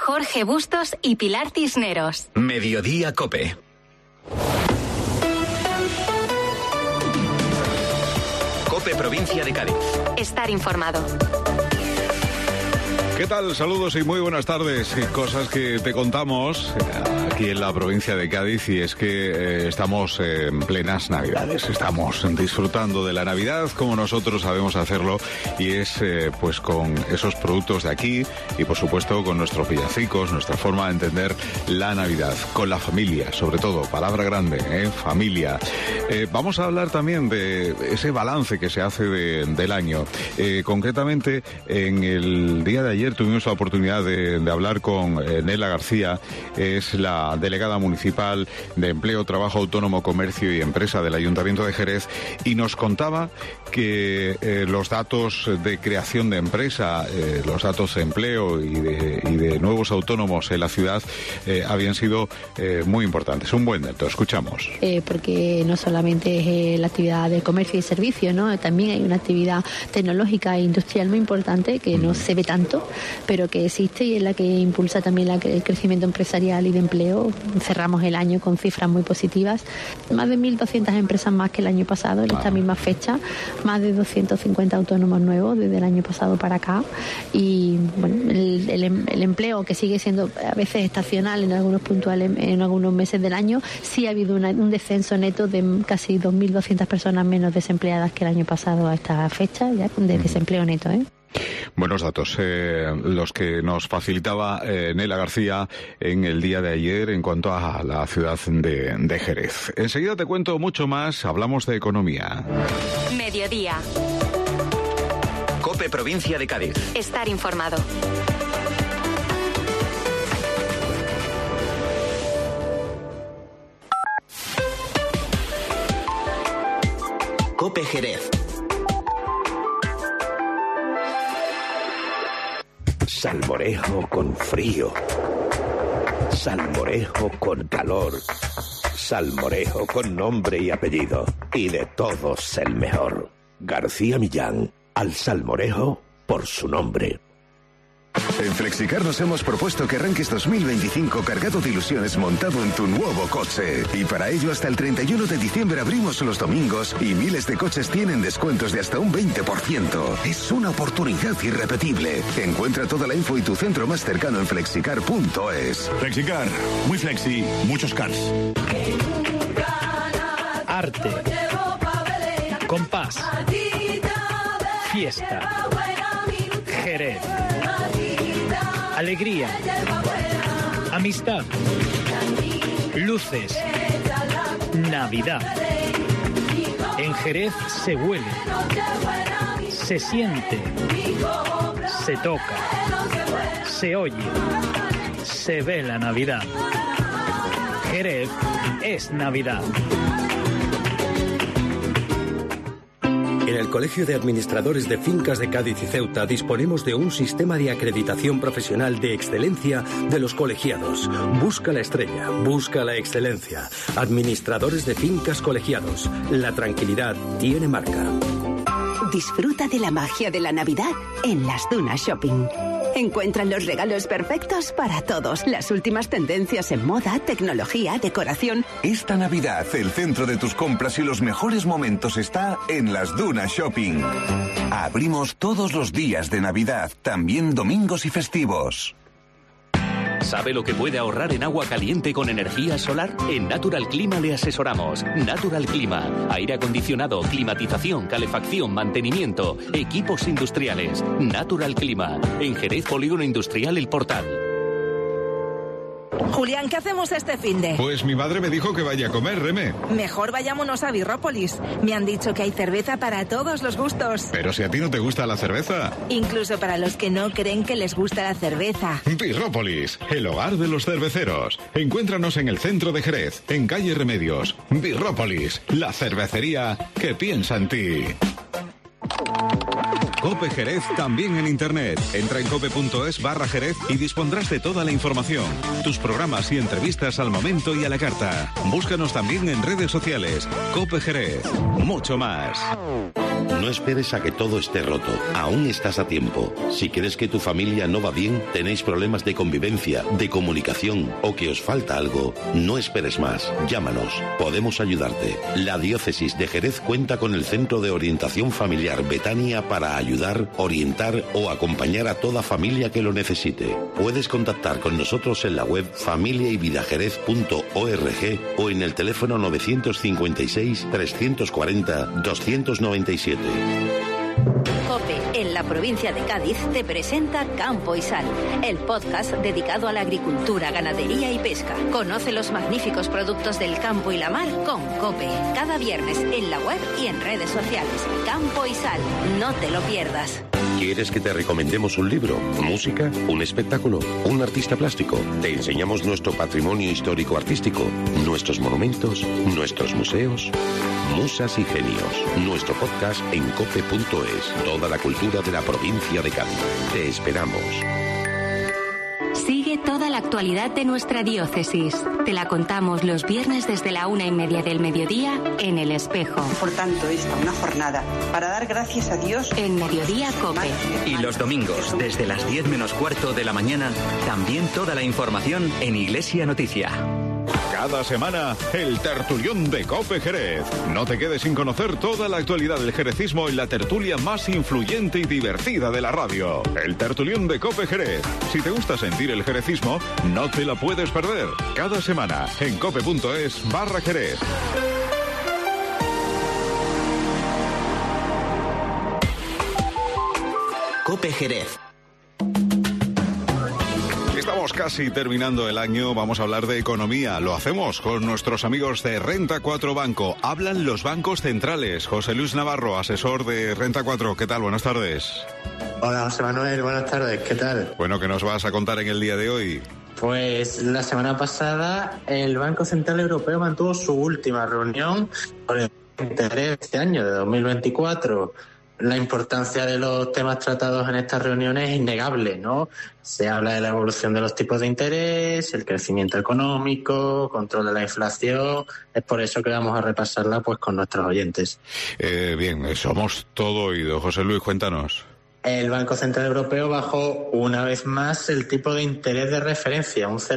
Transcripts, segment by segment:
Jorge Bustos y Pilar Cisneros. Mediodía COPE. COPE Provincia de Cádiz. Estar informado. ¿Qué tal? Saludos y muy buenas tardes. Cosas que te contamos aquí en la provincia de Cádiz, y es que estamos en plenas Navidades. Estamos disfrutando de la Navidad como nosotros sabemos hacerlo, y es pues con esos productos de aquí y por supuesto con nuestros villancicos, nuestra forma de entender la Navidad, con la familia, sobre todo, palabra grande, familia. Vamos a hablar también de ese balance que se hace del año. Concretamente, en el día de ayer tuvimos la oportunidad de hablar con Nela García, es la delegada municipal de Empleo, Trabajo Autónomo, Comercio y Empresa del Ayuntamiento de Jerez, y nos contaba que los datos de creación de empresa, los datos de empleo y de nuevos autónomos en la ciudad habían sido muy importantes. Un buen dato, escuchamos. Porque no solamente es la actividad de comercio y servicio, ¿no? También hay una actividad tecnológica e industrial muy importante que no se ve tanto, pero que existe y es la que impulsa también el crecimiento empresarial y de empleo. Cerramos el año con cifras muy positivas, más de 1.200 empresas más que el año pasado en esta misma fecha, más de 250 autónomos nuevos desde el año pasado para acá, y bueno, el empleo, que sigue siendo a veces estacional en algunos puntuales, en algunos meses del año, sí ha habido un descenso neto de casi 2.200 personas menos desempleadas que el año pasado a esta fecha, ya de desempleo neto, Buenos datos, los que nos facilitaba Nela García en el día de ayer en cuanto a la ciudad de Jerez. Enseguida te cuento mucho más, hablamos de economía. Mediodía. COPE Provincia de Cádiz. Estar informado. COPE Jerez. Salmorejo con frío, salmorejo con calor, salmorejo con nombre y apellido, y de todos el mejor. García Millán, al salmorejo por su nombre. En Flexicar nos hemos propuesto que arranques 2025 cargado de ilusiones, montado en tu nuevo coche. Y para ello, hasta el 31 de diciembre abrimos los domingos y miles de coches tienen descuentos de hasta un 20%. Es una oportunidad irrepetible. Encuentra toda la info y tu centro más cercano en flexicar.es. Flexicar, muy flexi, muchos cars. Arte, compás, fiesta, Jerez. Alegría, amistad, luces, Navidad. En Jerez se huele, se siente, se toca, se oye, se ve la Navidad. Jerez es Navidad. En el Colegio de Administradores de Fincas de Cádiz y Ceuta disponemos de un sistema de acreditación profesional de excelencia de los colegiados. Busca la estrella, busca la excelencia. Administradores de Fincas Colegiados. La tranquilidad tiene marca. Disfruta de la magia de la Navidad en Las Dunas Shopping. Encuentran los regalos perfectos para todos. Las últimas tendencias en moda, tecnología, decoración. Esta Navidad, el centro de tus compras y los mejores momentos está en Las Dunas Shopping. Abrimos todos los días de Navidad, también domingos y festivos. ¿Sabe lo que puede ahorrar en agua caliente con energía solar? En Natural Clima le asesoramos. Natural Clima. Aire acondicionado, climatización, calefacción, mantenimiento, equipos industriales. Natural Clima. En Jerez, Polígono Industrial El Portal. Julián, ¿qué hacemos este finde? Pues mi madre me dijo que vaya a comer, Reme. Mejor vayámonos a Birrópolis. Me han dicho que hay cerveza para todos los gustos. Pero si a ti no te gusta la cerveza. Incluso para los que no creen que les gusta la cerveza. Birrópolis, el hogar de los cerveceros. Encuéntranos en el centro de Jerez, en calle Remedios. Birrópolis, la cervecería que piensa en ti. COPE Jerez también en internet. Entra en cope.es/Jerez y dispondrás de toda la información. Tus programas y entrevistas al momento y a la carta. Búscanos también en redes sociales. COPE Jerez. Mucho más. No esperes a que todo esté roto. Aún estás a tiempo. Si crees que tu familia no va bien, tenéis problemas de convivencia, de comunicación o que os falta algo, no esperes más. Llámanos. Podemos ayudarte. La Diócesis de Jerez cuenta con el Centro de Orientación Familiar Betania para ayudar, orientar o acompañar a toda familia que lo necesite. Puedes contactar con nosotros en la web familiayvidajerez.org o en el teléfono 956 340 297. COPE, en la provincia de Cádiz, te presenta Campo y Sal, el podcast dedicado a la agricultura, ganadería y pesca. Conoce los magníficos productos del campo y la mar con COPE. Cada viernes en la web y en redes sociales. Campo y Sal, no te lo pierdas. ¿Quieres que te recomendemos un libro, música, un espectáculo, un artista plástico? Te enseñamos nuestro patrimonio histórico-artístico, nuestros monumentos, nuestros museos. Musas y Genios, nuestro podcast en cope.es. Toda la cultura de la provincia de Cádiz. Te esperamos. Sigue toda la actualidad de nuestra diócesis. Te la contamos los viernes desde la 1:30 del mediodía en El Espejo. Por tanto, esta una jornada para dar gracias a Dios. En Mediodía COPE. Y los domingos, desde las 10 menos cuarto de la mañana, también toda la información en Iglesia Noticia. Cada semana, el tertulión de COPE Jerez. No te quedes sin conocer toda la actualidad del jerecismo en la tertulia más influyente y divertida de la radio. El tertulión de COPE Jerez. Si te gusta sentir el jerecismo, no te la puedes perder. Cada semana, en cope.es/Jerez. COPE Jerez. Estamos casi terminando el año, vamos a hablar de economía. Lo hacemos con nuestros amigos de Renta 4 Banco. Hablan los bancos centrales. José Luis Navarro, asesor de Renta 4. ¿Qué tal? Buenas tardes. Hola, José Manuel. Buenas tardes. ¿Qué tal? Bueno, ¿qué nos vas a contar en el día de hoy? Pues la semana pasada el Banco Central Europeo mantuvo su última reunión por el interés de este año, de 2024. La importancia de los temas tratados en estas reuniones es innegable, ¿no? Se habla de la evolución de los tipos de interés, el crecimiento económico, control de la inflación. Es por eso que vamos a repasarla pues con nuestros oyentes. Bien, somos todo oído. José Luis, cuéntanos. El Banco Central Europeo bajó una vez más el tipo de interés de referencia, un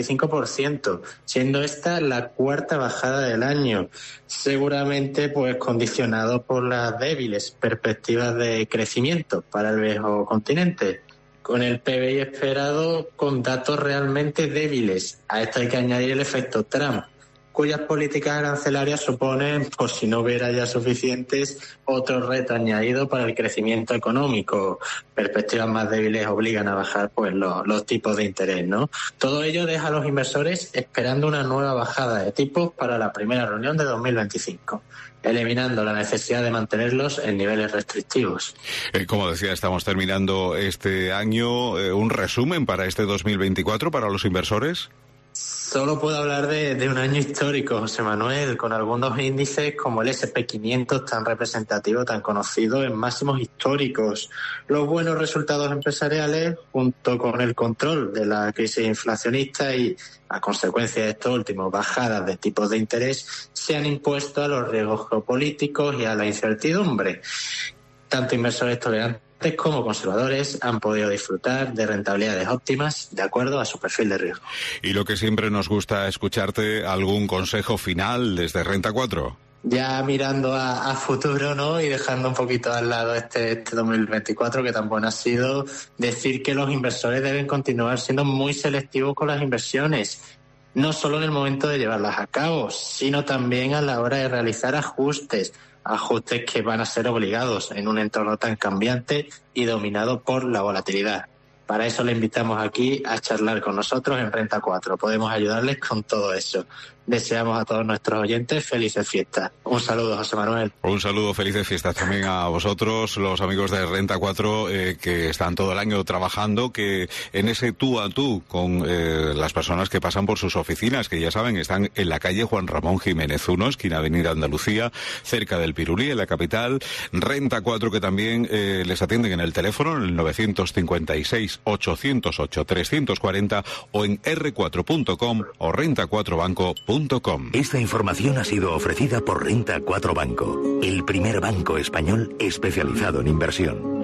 0,25%, siendo esta la cuarta bajada del año, seguramente pues condicionado por las débiles perspectivas de crecimiento para el viejo continente, con el PBI esperado con datos realmente débiles. A esto hay que añadir el efecto Trump, cuyas políticas arancelarias suponen, por si no hubiera ya suficientes, otro reto añadido para el crecimiento económico. Perspectivas más débiles obligan a bajar pues los tipos de interés, ¿no? Todo ello deja a los inversores esperando una nueva bajada de tipos para la primera reunión de 2025, eliminando la necesidad de mantenerlos en niveles restrictivos. Como decía, estamos terminando este año. ¿Un resumen para este 2024 para los inversores? Solo puedo hablar de un año histórico, José Manuel, con algunos índices como el SP500 tan representativo, tan conocido, en máximos históricos. Los buenos resultados empresariales, junto con el control de la crisis inflacionista y, a consecuencia de esto último, bajadas de tipos de interés, se han impuesto a los riesgos geopolíticos y a la incertidumbre. Tanto inversores tolerantes como conservadores han podido disfrutar de rentabilidades óptimas de acuerdo a su perfil de riesgo. Y lo que siempre nos gusta escucharte, ¿algún consejo final desde Renta 4? Ya mirando a futuro, ¿no? Y dejando un poquito al lado este 2024 que tan bueno ha sido, decir que los inversores deben continuar siendo muy selectivos con las inversiones, no solo en el momento de llevarlas a cabo, sino también a la hora de realizar ajustes que van a ser obligados en un entorno tan cambiante y dominado por la volatilidad. Para eso le invitamos aquí a charlar con nosotros en Renta 4. Podemos ayudarles con todo eso. Deseamos a todos nuestros oyentes felices fiestas. Un saludo, José Manuel. Un saludo, felices fiestas también a vosotros, los amigos de Renta 4, que están todo el año trabajando, que en ese tú a tú con las personas que pasan por sus oficinas, que ya saben, están en la calle Juan Ramón Jiménez 1, esquina Avenida Andalucía, cerca del Pirulí, en la capital. Renta 4, que también les atienden en el teléfono, en el 956-808-340, o en r4.com o renta4banco.com. renta4banco.com. Esta información ha sido ofrecida por Renta 4 Banco, el primer banco español especializado en inversión.